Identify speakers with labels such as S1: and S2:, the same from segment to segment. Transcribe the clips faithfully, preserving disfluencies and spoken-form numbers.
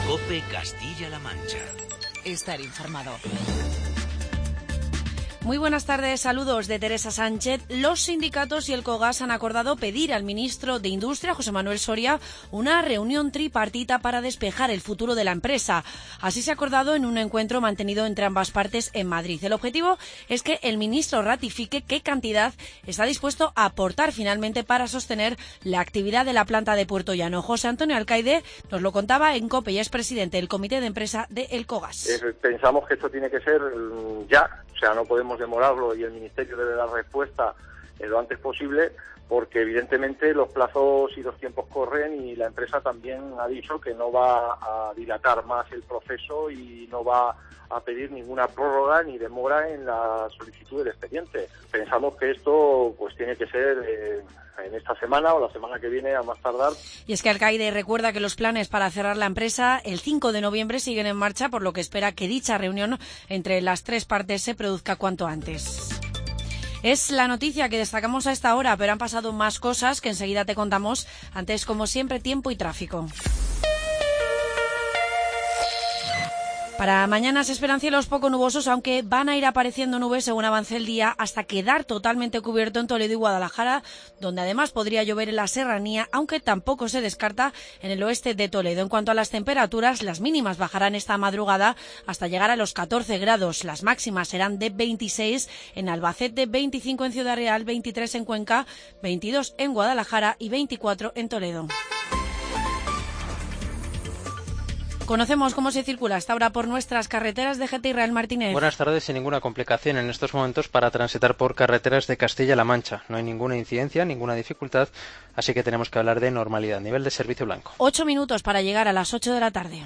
S1: COPE Castilla-La Mancha.
S2: Estar informado.
S3: Muy buenas tardes, saludos de Teresa Sánchez. Los sindicatos y el COGAS han acordado pedir al ministro de Industria, José Manuel Soria, una reunión tripartita para despejar el futuro de la empresa. Así se ha acordado en un encuentro mantenido entre ambas partes en Madrid. El objetivo es que el ministro ratifique qué cantidad está dispuesto a aportar finalmente para sostener la actividad de la planta de Puerto Llano. José Antonio Alcaide nos lo contaba en COPE y es presidente del comité de empresa de el COGAS.
S4: Eh, pensamos que esto tiene que ser ya, o sea, no podemos demorarlo y el Ministerio debe dar respuesta eh, lo antes posible, porque evidentemente los plazos y los tiempos corren y la empresa también ha dicho que no va a dilatar más el proceso y no va a pedir ninguna prórroga ni demora en la solicitud del expediente. Pensamos que esto pues tiene que ser eh, en esta semana o la semana que viene a más tardar.
S3: Y es que Alcaide recuerda que los planes para cerrar la empresa el cinco de noviembre siguen en marcha, por lo que espera que dicha reunión entre las tres partes se produzca cuanto antes. Es la noticia que destacamos a esta hora, pero han pasado más cosas que enseguida te contamos. Antes, como siempre, tiempo y tráfico. Para mañana se esperan cielos poco nubosos, aunque van a ir apareciendo nubes según avance el día hasta quedar totalmente cubierto en Toledo y Guadalajara, donde además podría llover en la serranía, aunque tampoco se descarta en el oeste de Toledo. En cuanto a las temperaturas, las mínimas bajarán esta madrugada hasta llegar a los catorce grados. Las máximas serán de veintiséis en Albacete, veinticinco en Ciudad Real, veintitrés en Cuenca, veintidós en Guadalajara y veinticuatro en Toledo. Conocemos cómo se circula hasta ahora por nuestras carreteras de G T. Israel Martínez.
S5: Buenas tardes, sin ninguna complicación en estos momentos para transitar por carreteras de Castilla-La Mancha. No hay ninguna incidencia, ninguna dificultad, así que tenemos que hablar de normalidad. Nivel de servicio blanco.
S3: Ocho minutos para llegar a las ocho de la tarde.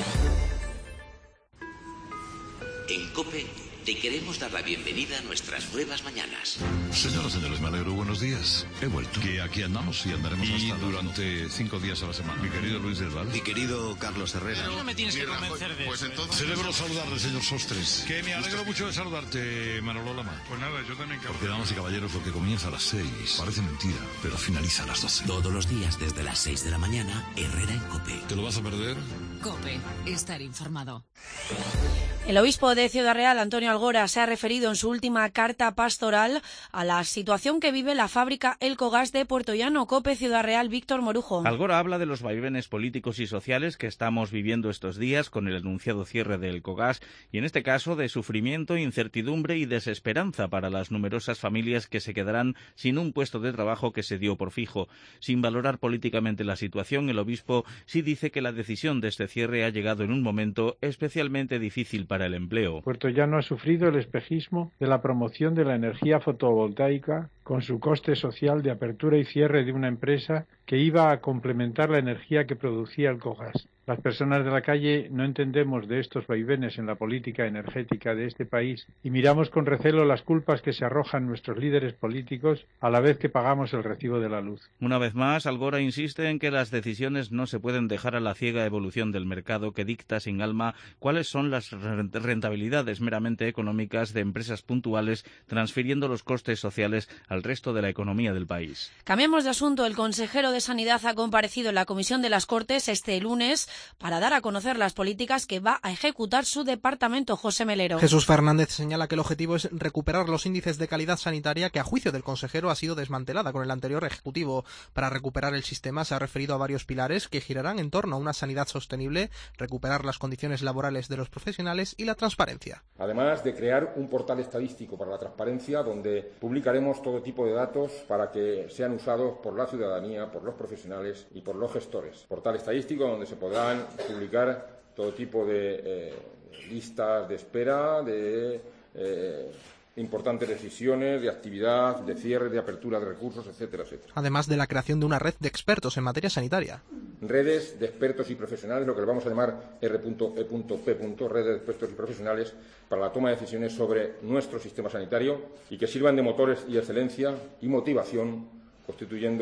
S1: En COPE te queremos dar la bienvenida a nuestras nuevas mañanas.
S6: Señoras y señores, me alegro, buenos días. He vuelto. Que aquí andamos y andaremos y hasta durante cinco días a la semana. Mi querido Luis del Val.
S7: Mi querido Carlos Herrera.
S8: No me tienes que convencer de
S6: Pues entonces... Celebro saludarle, señor Sostres. Que me alegro mucho de saludarte, Manolo Lama. Pues nada, yo también. Porque, damas y caballeros, lo que comienza a las seis parece mentira, pero finaliza a las doce.
S1: Todos los días desde las seis de la mañana, Herrera en COPE.
S6: ¿Te lo vas a perder?
S2: COPE. Estar informado.
S3: El obispo de Ciudad Real, Antonio Algora, se ha referido en su última carta pastoral a la situación que vive la fábrica El COGAS de Puerto Llano. COPE Ciudad Real, Víctor Morujo.
S9: Algora habla de los vaivenes políticos y sociales que estamos viviendo estos días con el anunciado cierre del COGAS y en este caso de sufrimiento, incertidumbre y desesperanza para las numerosas familias que se quedarán sin un puesto de trabajo que se dio por fijo. Sin valorar políticamente la situación, el obispo sí dice que la decisión de este cierre ha llegado en un momento especialmente difícil para el empleo.
S10: Puerto Llano ha sufrido el espejismo de la promoción de la energía fotovoltaica con su coste social de apertura y cierre de una empresa que iba a complementar la energía que producía el COGAS. Las personas de la calle no entendemos de estos vaivenes en la política energética de este país y miramos con recelo las culpas que se arrojan nuestros líderes políticos a la vez que pagamos el recibo de la luz.
S9: Una vez más, Algora insiste en que las decisiones no se pueden dejar a la ciega evolución del mercado que dicta sin alma cuáles son las rentabilidades meramente económicas de empresas puntuales, transfiriendo los costes sociales al resto de la economía del país.
S3: Cambiamos de asunto. El consejero de Sanidad ha comparecido en la Comisión de las Cortes este lunes para dar a conocer las políticas que va a ejecutar su departamento. José Melero.
S11: Jesús Fernández señala que el objetivo es recuperar los índices de calidad sanitaria que a juicio del consejero ha sido desmantelada con el anterior ejecutivo. Para recuperar el sistema se ha referido a varios pilares que girarán en torno a una sanidad sostenible, recuperar las condiciones laborales de los profesionales y la transparencia.
S12: Además de crear un portal estadístico para la transparencia donde publicaremos todo tipo de datos para que sean usados por la ciudadanía, por los profesionales y por los gestores. Portal estadístico donde se podrán publicar todo tipo de eh, listas de espera, de eh, importantes decisiones, de actividad, de cierre, de apertura de recursos, etcétera, etcétera.
S11: Además de la creación de una red de expertos en materia sanitaria.
S12: Redes de expertos y profesionales, lo que le vamos a llamar R E P, redes de expertos y profesionales para la toma de decisiones sobre nuestro sistema sanitario y que sirvan de motores y excelencia y motivación, constituyendo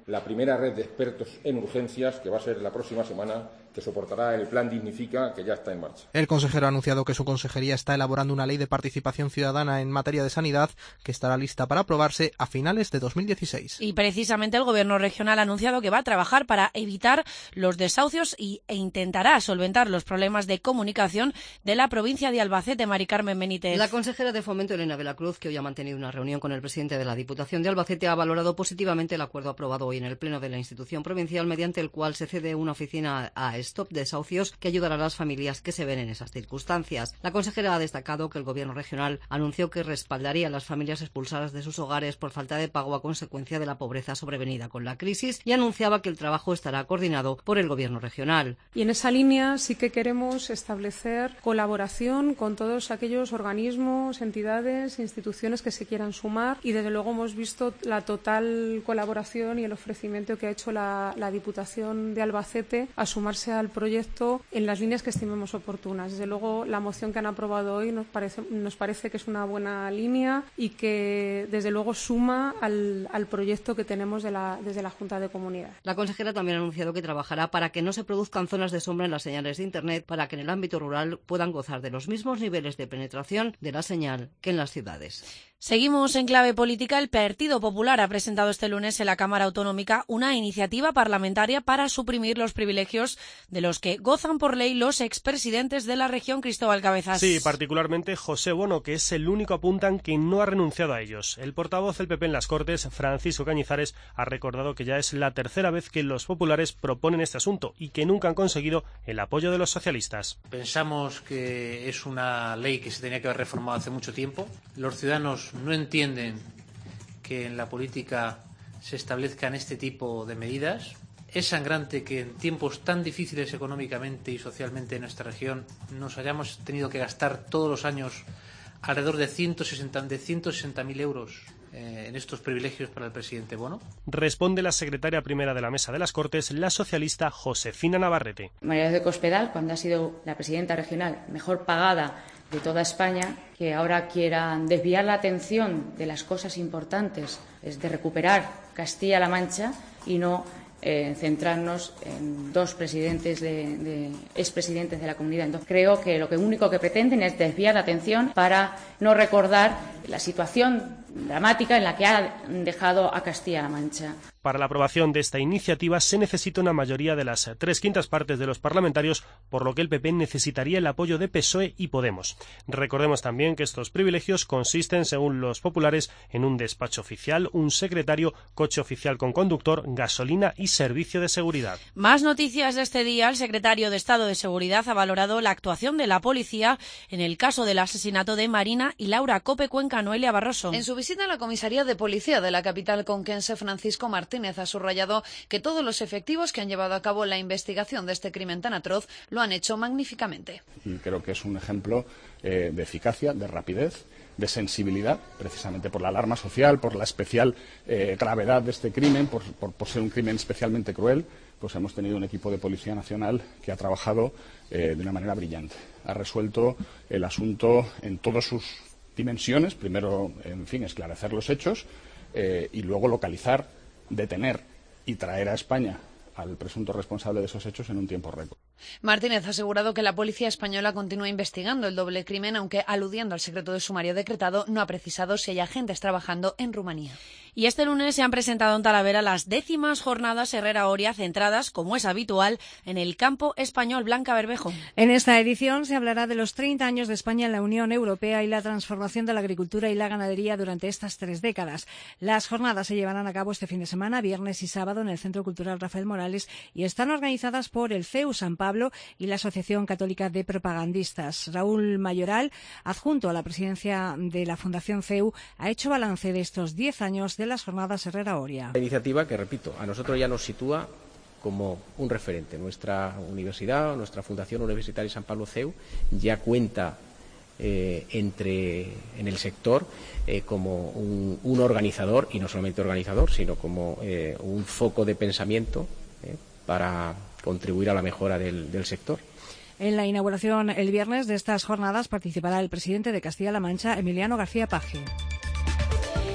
S12: la primera red de expertos en urgencias, que va a ser la próxima semana, que soportará el Plan Dignifica, que ya está en marcha.
S11: El consejero ha anunciado que su consejería está elaborando una ley de participación ciudadana en materia de sanidad que estará lista para aprobarse a finales de dos mil dieciséis.
S3: Y precisamente el Gobierno regional ha anunciado que va a trabajar para evitar los desahucios y, e intentará solventar los problemas de comunicación de la provincia de Albacete. Mari Carmen Benítez.
S7: La consejera de Fomento, Elena Velacruz, que hoy ha mantenido una reunión con el presidente de la Diputación de Albacete, ha valorado positivamente el acuerdo aprobado hoy en el Pleno de la institución provincial, mediante el cual se cede una oficina a Stop Desahucios que ayudará a las familias que se ven en esas circunstancias. La consejera ha destacado que el Gobierno regional anunció que respaldaría a las familias expulsadas de sus hogares por falta de pago a consecuencia de la pobreza sobrevenida con la crisis, y anunciaba que el trabajo estará coordinado por el Gobierno regional.
S8: Y en esa línea sí que queremos establecer colaboración con todos aquellos organismos, entidades, instituciones que se quieran sumar, y desde luego hemos visto la total colaboración y el ofrecimiento que ha hecho la, la Diputación de Albacete a sumarse al proyecto en las líneas que estimemos oportunas. Desde luego la moción que han aprobado hoy nos parece, nos parece que es una buena línea y que desde luego suma al, al proyecto que tenemos de la, desde la Junta de Comunidad.
S7: La consejera también ha anunciado que trabajará para que no se produzcan zonas de sombra en las señales de Internet, para que en el ámbito rural puedan gozar de los mismos niveles de penetración de la señal que en las ciudades.
S3: Seguimos en clave política. El Partido Popular ha presentado este lunes en la Cámara Autonómica una iniciativa parlamentaria para suprimir los privilegios de los que gozan por ley los expresidentes de la región. Cristóbal Cabezas.
S13: Sí, particularmente José Bono, que es el único, apuntan, que no ha renunciado a ellos. El portavoz del P P en las Cortes, Francisco Cañizares, ha recordado que ya es la tercera vez que los populares proponen este asunto y que nunca han conseguido el apoyo de los socialistas.
S14: Pensamos que es una ley que se tenía que haber reformado hace mucho tiempo. Los ciudadanos no entienden que en la política se establezcan este tipo de medidas. Es sangrante que en tiempos tan difíciles económicamente y socialmente en nuestra región nos hayamos tenido que gastar todos los años alrededor de ciento sesenta mil euros eh, en estos privilegios para el presidente Bono.
S13: Responde la secretaria primera de la Mesa de las Cortes, la socialista Josefina Navarrete.
S15: María de Cospedal, cuando ha sido la presidenta regional mejor pagada de toda España, que ahora quieran desviar la atención de las cosas importantes, es de recuperar Castilla-La Mancha y no eh, centrarnos en dos presidentes de, de expresidentes de la comunidad. Entonces creo que lo que único que pretenden es desviar la atención para no recordar la situación dramática en la que han dejado a Castilla-La Mancha.
S13: Para la aprobación de esta iniciativa se necesita una mayoría de las tres quintas partes de los parlamentarios, por lo que el P P necesitaría el apoyo de P S O E y Podemos. Recordemos también que estos privilegios consisten, según los populares, en un despacho oficial, un secretario, coche oficial con conductor, gasolina y servicio de seguridad.
S3: Más noticias de este día. El secretario de Estado de Seguridad ha valorado la actuación de la policía en el caso del asesinato de Marina y Laura Cope Cuenca. Noelia Barroso.
S16: En su visita a la comisaría de policía de la capital conquense, Francisco Martínez ha subrayado que todos los efectivos que han llevado a cabo la investigación de este crimen tan atroz lo han hecho magníficamente.
S17: Y creo que es un ejemplo eh, de eficacia, de rapidez, de sensibilidad, precisamente por la alarma social, por la especial eh, gravedad de este crimen, por, por, por ser un crimen especialmente cruel. Pues hemos tenido un equipo de Policía Nacional que ha trabajado eh, de una manera brillante. Ha resuelto el asunto en todas sus dimensiones. Primero, en fin, esclarecer los hechos eh, y luego localizar, detener y traer a España al presunto responsable de esos hechos en un tiempo récord.
S16: Martínez ha asegurado que la policía española continúa investigando el doble crimen, aunque, aludiendo al secreto de sumario decretado, no ha precisado si hay agentes trabajando en Rumanía.
S3: Y este lunes se han presentado en Talavera las décimas jornadas Herrera Oria, centradas, como es habitual, en el campo español. Blanca Bermejo.
S18: En esta edición se hablará de los treinta años de España en la Unión Europea y la transformación de la agricultura y la ganadería durante estas tres décadas. Las jornadas se llevarán a cabo este fin de semana, viernes y sábado, en el Centro Cultural Rafael Morales, y están organizadas por el C E U San Pablo y la Asociación Católica de Propagandistas. Raúl Mayoral, adjunto a la presidencia de la Fundación C E U, ha hecho balance de estos diez años de las jornadas Herrera Oria.
S19: La iniciativa que, repito, a nosotros ya nos sitúa como un referente. Nuestra universidad, nuestra Fundación Universitaria San Pablo C E U, ya cuenta eh, entre en el sector eh, como un, un organizador, y no solamente organizador, sino como eh, un foco de pensamiento eh, para contribuir a la mejora del, del sector.
S18: En la inauguración el viernes de estas jornadas participará el presidente de Castilla-La Mancha, Emiliano García Paje.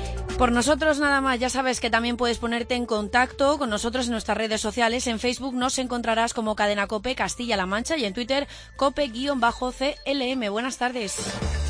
S3: Por nosotros nada más, ya sabes que también puedes ponerte en contacto con nosotros en nuestras redes sociales. En Facebook nos encontrarás como Cadena COPE Castilla-La Mancha y en Twitter COPE-C L M. Buenas tardes.